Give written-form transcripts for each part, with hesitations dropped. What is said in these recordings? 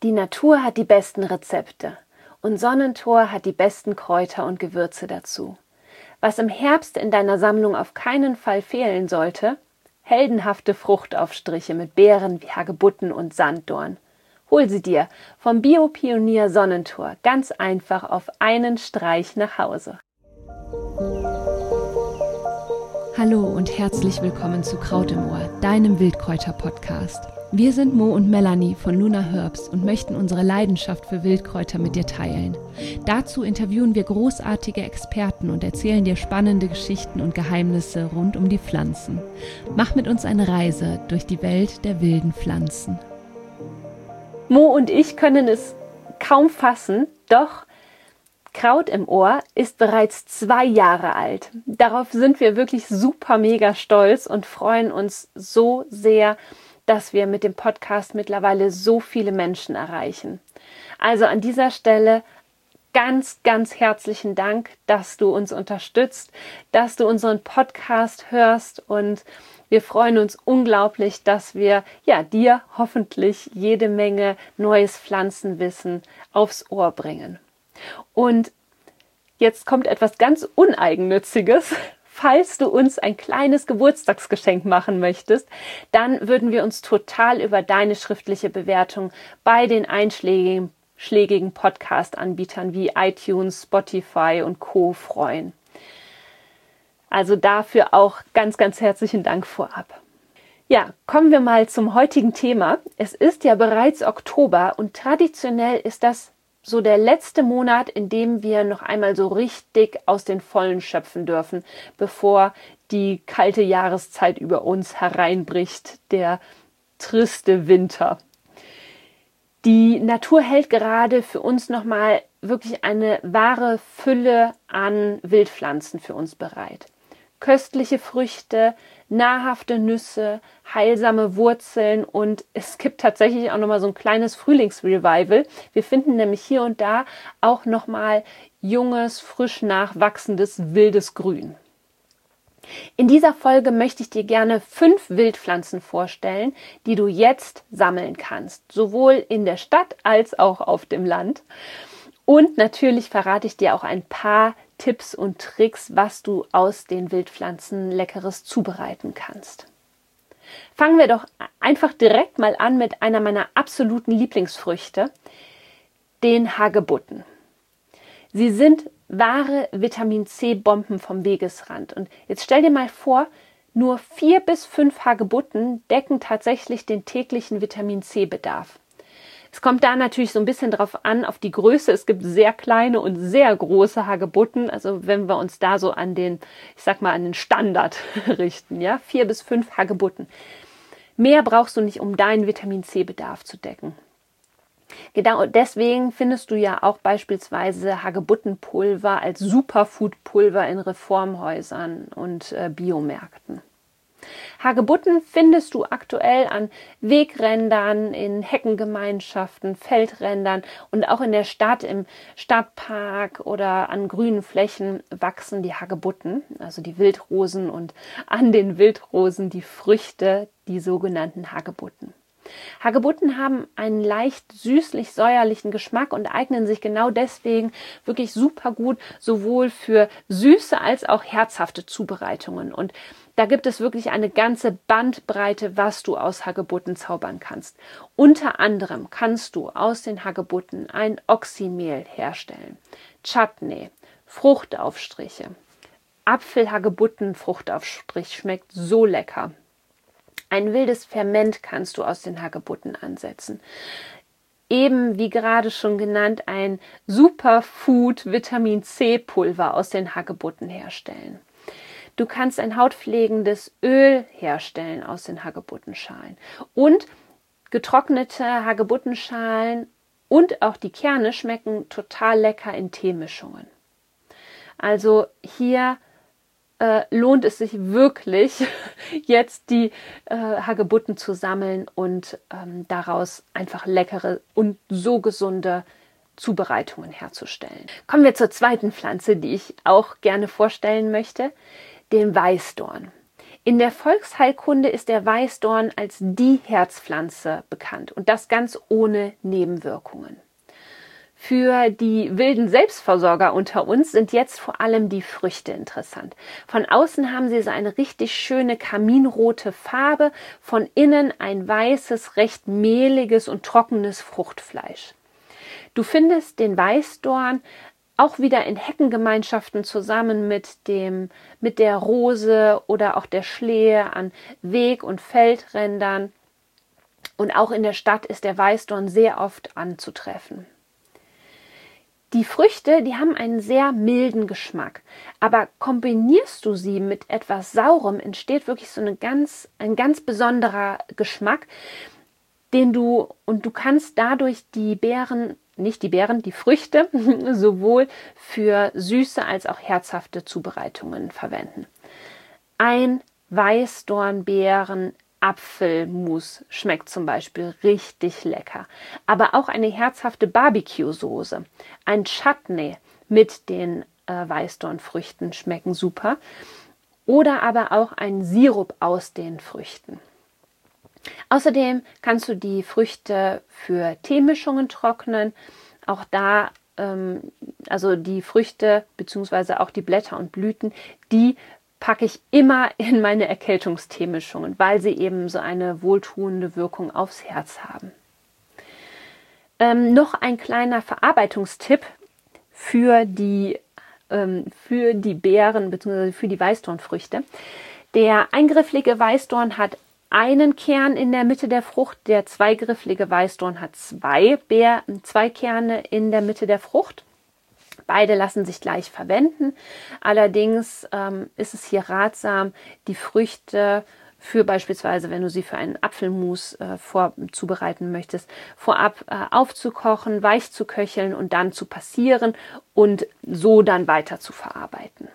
Die Natur hat die besten Rezepte und Sonnentor hat die besten Kräuter und Gewürze dazu. Was im Herbst in deiner Sammlung auf keinen Fall fehlen sollte: heldenhafte Fruchtaufstriche mit Beeren wie Hagebutten und Sanddorn. Hol sie dir vom Bio-Pionier Sonnentor ganz einfach auf einen Streich nach Hause. Hallo und herzlich willkommen zu Kraut im Ohr, deinem Wildkräuter-Podcast. Wir sind Mo und Melanie von Luna Herbs und möchten unsere Leidenschaft für Wildkräuter mit dir teilen. Dazu interviewen wir großartige Experten und erzählen dir spannende Geschichten und Geheimnisse rund um die Pflanzen. Mach mit uns eine Reise durch die Welt der wilden Pflanzen. Mo und ich können es kaum fassen, doch Kraut im Ohr ist bereits 2 Jahre alt. Darauf sind wir wirklich super mega stolz und freuen uns so sehr, dass wir mit dem Podcast mittlerweile so viele Menschen erreichen. Also an dieser Stelle ganz, ganz herzlichen Dank, dass du uns unterstützt, dass du unseren Podcast hörst, und wir freuen uns unglaublich, dass wir dir hoffentlich jede Menge neues Pflanzenwissen aufs Ohr bringen. Und jetzt kommt etwas ganz Uneigennütziges. Falls du uns ein kleines Geburtstagsgeschenk machen möchtest, dann würden wir uns total über deine schriftliche Bewertung bei den einschlägigen Podcast-Anbietern wie iTunes, Spotify und Co. freuen. Also dafür auch ganz, ganz herzlichen Dank vorab. Ja, kommen wir mal zum heutigen Thema. Es ist ja bereits Oktober und traditionell ist das so der letzte Monat, in dem wir noch einmal so richtig aus den Vollen schöpfen dürfen, bevor die kalte Jahreszeit über uns hereinbricht, der triste Winter. Die Natur hält gerade für uns nochmal wirklich eine wahre Fülle an Wildpflanzen für uns bereit. Köstliche Früchte, nahrhafte Nüsse, heilsame Wurzeln, und es gibt tatsächlich auch nochmal so ein kleines Frühlingsrevival. Wir finden nämlich hier und da auch nochmal junges, frisch nachwachsendes, wildes Grün. In dieser Folge möchte ich dir gerne 5 Wildpflanzen vorstellen, die du jetzt sammeln kannst, sowohl in der Stadt als auch auf dem Land. Und natürlich verrate ich dir auch ein paar Tipps und Tricks, was du aus den Wildpflanzen Leckeres zubereiten kannst. Fangen wir doch einfach direkt mal an mit einer meiner absoluten Lieblingsfrüchte, den Hagebutten. Sie sind wahre Vitamin-C-Bomben vom Wegesrand. Und jetzt stell dir mal vor, nur 4 bis 5 Hagebutten decken tatsächlich den täglichen Vitamin-C-Bedarf. Es kommt da natürlich so ein bisschen drauf an, auf die Größe. Es gibt sehr kleine und sehr große Hagebutten. Also wenn wir uns da so an den, an den Standard richten, 4 bis 5 Hagebutten. Mehr brauchst du nicht, um deinen Vitamin-C-Bedarf zu decken. Genau deswegen findest du ja auch beispielsweise Hagebuttenpulver als Superfoodpulver in Reformhäusern und Biomärkten. Hagebutten findest du aktuell an Wegrändern, in Heckengemeinschaften, Feldrändern und auch in der Stadt, im Stadtpark oder an grünen Flächen wachsen die Hagebutten, also die Wildrosen, und an den Wildrosen die Früchte, die sogenannten Hagebutten. Hagebutten haben einen leicht süßlich-säuerlichen Geschmack und eignen sich genau deswegen wirklich super gut sowohl für süße als auch herzhafte Zubereitungen. Und da gibt es wirklich eine ganze Bandbreite, was du aus Hagebutten zaubern kannst. Unter anderem kannst du aus den Hagebutten ein Oxymehl herstellen, Chutney, Fruchtaufstriche. Apfel-Hagebutten-Fruchtaufstrich schmeckt so lecker. Ein wildes Ferment kannst du aus den Hagebutten ansetzen. Eben wie gerade schon genannt, ein Superfood-Vitamin-C-Pulver aus den Hagebutten herstellen. Du kannst ein hautpflegendes Öl herstellen aus den Hagebuttenschalen. Und getrocknete Hagebuttenschalen und auch die Kerne schmecken total lecker in Teemischungen. Also hier lohnt es sich wirklich, jetzt die Hagebutten zu sammeln und daraus einfach leckere und so gesunde Zubereitungen herzustellen. Kommen wir zur zweiten Pflanze, die ich auch gerne vorstellen möchte, den Weißdorn. In der Volksheilkunde ist der Weißdorn als die Herzpflanze bekannt und das ganz ohne Nebenwirkungen. Für die wilden Selbstversorger unter uns sind jetzt vor allem die Früchte interessant. Von außen haben sie so eine richtig schöne kaminrote Farbe, von innen ein weißes, recht mehliges und trockenes Fruchtfleisch. Du findest den Weißdorn auch wieder in Heckengemeinschaften zusammen mit der Rose oder auch der Schlehe an Weg- und Feldrändern. Und auch in der Stadt ist der Weißdorn sehr oft anzutreffen. Die Früchte, die haben einen sehr milden Geschmack, aber kombinierst du sie mit etwas Saurem, entsteht wirklich so ein ganz besonderer Geschmack, du kannst dadurch die Früchte sowohl für süße als auch herzhafte Zubereitungen verwenden. Ein Weißdornbeeren Apfelmus schmeckt zum Beispiel richtig lecker, aber auch eine herzhafte Barbecue-Soße, ein Chutney mit den Weißdornfrüchten schmecken super oder aber auch ein Sirup aus den Früchten. Außerdem kannst du die Früchte für Teemischungen trocknen, auch da also die Früchte bzw. auch die Blätter und Blüten, die packe ich immer in meine Erkältungsteemischungen, weil sie eben so eine wohltuende Wirkung aufs Herz haben. Noch ein kleiner Verarbeitungstipp für die Beeren bzw. für die Weißdornfrüchte. Der eingrifflige Weißdorn hat einen Kern in der Mitte der Frucht, der zweigrifflige Weißdorn hat zwei Kerne in der Mitte der Frucht. Beide lassen sich gleich verwenden. Allerdings ist es hier ratsam, die Früchte für beispielsweise, wenn du sie für einen Apfelmus zubereiten möchtest, vorab aufzukochen, weich zu köcheln und dann zu passieren und so dann weiter zu verarbeiten.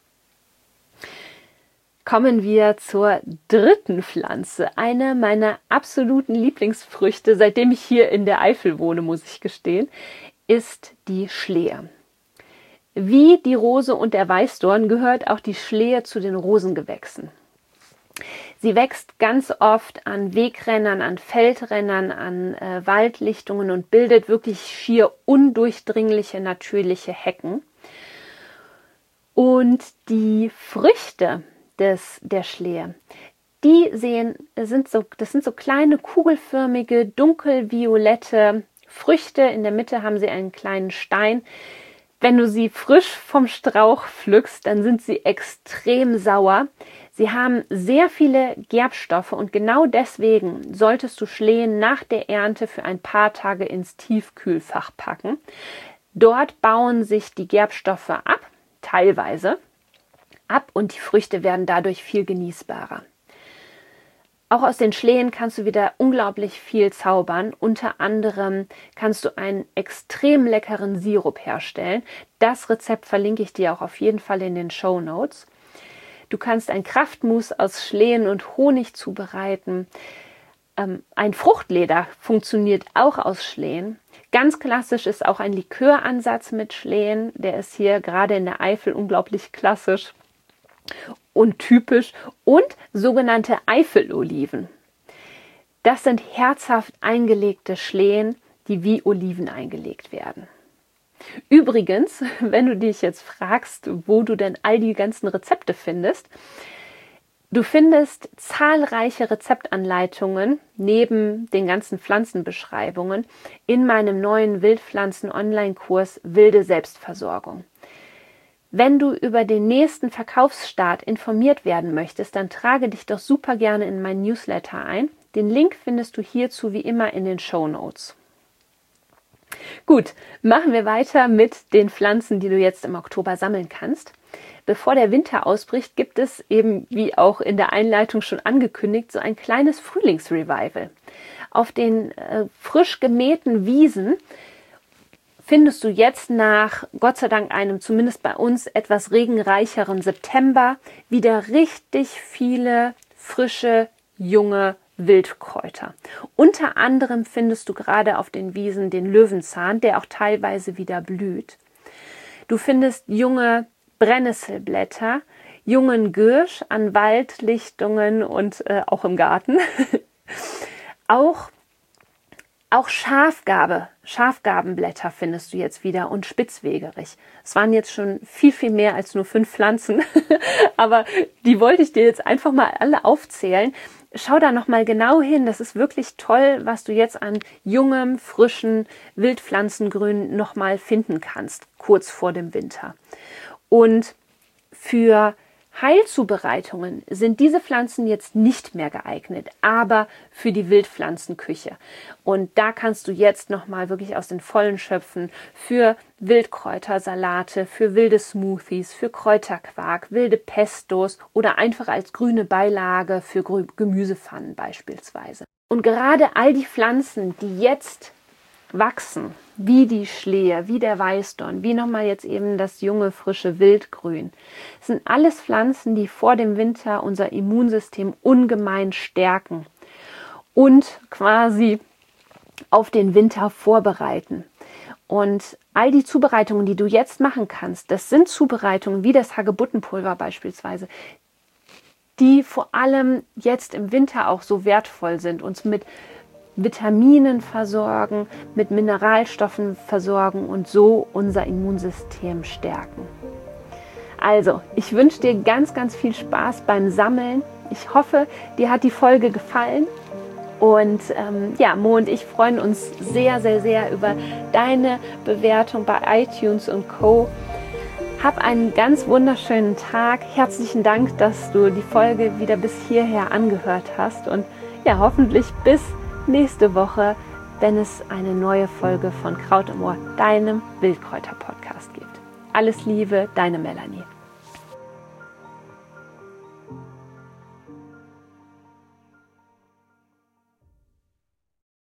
Kommen wir zur dritten Pflanze, eine meiner absoluten Lieblingsfrüchte, seitdem ich hier in der Eifel wohne, muss ich gestehen, ist die Schlehe. Wie die Rose und der Weißdorn gehört auch die Schlehe zu den Rosengewächsen. Sie wächst ganz oft an Wegrändern, an Feldrändern, an Waldlichtungen und bildet wirklich schier undurchdringliche natürliche Hecken. Und die Früchte der Schlehe, das sind so kleine kugelförmige, dunkelviolette Früchte. In der Mitte haben sie einen kleinen Stein. Wenn du sie frisch vom Strauch pflückst, dann sind sie extrem sauer. Sie haben sehr viele Gerbstoffe und genau deswegen solltest du Schlehen nach der Ernte für ein paar Tage ins Tiefkühlfach packen. Dort bauen sich die Gerbstoffe teilweise ab und die Früchte werden dadurch viel genießbarer. Auch aus den Schlehen kannst du wieder unglaublich viel zaubern. Unter anderem kannst du einen extrem leckeren Sirup herstellen. Das Rezept verlinke ich dir auch auf jeden Fall in den Shownotes. Du kannst ein Kraftmus aus Schlehen und Honig zubereiten. Ein Fruchtleder funktioniert auch aus Schlehen. Ganz klassisch ist auch ein Liköransatz mit Schlehen. Der ist hier gerade in der Eifel unglaublich klassisch und typisch, und sogenannte Eifeloliven. Das sind herzhaft eingelegte Schlehen, die wie Oliven eingelegt werden. Übrigens, wenn du dich jetzt fragst, wo du denn all die ganzen Rezepte findest, du findest zahlreiche Rezeptanleitungen neben den ganzen Pflanzenbeschreibungen in meinem neuen Wildpflanzen-Online-Kurs Wilde Selbstversorgung. Wenn du über den nächsten Verkaufsstart informiert werden möchtest, dann trage dich doch super gerne in meinen Newsletter ein. Den Link findest du hierzu wie immer in den Shownotes. Gut, machen wir weiter mit den Pflanzen, die du jetzt im Oktober sammeln kannst. Bevor der Winter ausbricht, gibt es eben, wie auch in der Einleitung schon angekündigt, so ein kleines Frühlingsrevival. Auf den frisch gemähten Wiesen findest du jetzt nach, Gott sei Dank, einem zumindest bei uns etwas regenreicheren September wieder richtig viele frische, junge Wildkräuter. Unter anderem findest du gerade auf den Wiesen den Löwenzahn, der auch teilweise wieder blüht. Du findest junge Brennnesselblätter, jungen Giersch an Waldlichtungen und auch im Garten. Auch Schafgarbenblätter findest du jetzt wieder und Spitzwegerich. Es waren jetzt schon viel, viel mehr als nur 5 Pflanzen, aber die wollte ich dir jetzt einfach mal alle aufzählen. Schau da nochmal genau hin, das ist wirklich toll, was du jetzt an jungem, frischen Wildpflanzengrün nochmal finden kannst, kurz vor dem Winter. Und für Heilzubereitungen sind diese Pflanzen jetzt nicht mehr geeignet, aber für die Wildpflanzenküche. Und da kannst du jetzt nochmal wirklich aus den Vollen schöpfen für Wildkräutersalate, für wilde Smoothies, für Kräuterquark, wilde Pestos oder einfach als grüne Beilage für Gemüsepfannen beispielsweise. Und gerade all die Pflanzen, die jetzt wachsen, wie die Schlehe, wie der Weißdorn, wie nochmal jetzt eben das junge, frische Wildgrün. Das sind alles Pflanzen, die vor dem Winter unser Immunsystem ungemein stärken und quasi auf den Winter vorbereiten. Und all die Zubereitungen, die du jetzt machen kannst, das sind Zubereitungen wie das Hagebuttenpulver beispielsweise, die vor allem jetzt im Winter auch so wertvoll sind, uns mit Vitaminen versorgen, mit Mineralstoffen versorgen und so unser Immunsystem stärken. Also, ich wünsche dir ganz, ganz viel Spaß beim Sammeln. Ich hoffe, dir hat die Folge gefallen. Und Mo und ich freuen uns sehr, sehr, sehr über deine Bewertung bei iTunes und Co. Hab einen ganz wunderschönen Tag. Herzlichen Dank, dass du die Folge wieder bis hierher angehört hast. Und ja, hoffentlich bis nächste Woche, wenn es eine neue Folge von Kraut im Ohr, deinem Wildkräuter-Podcast gibt. Alles Liebe, deine Melanie.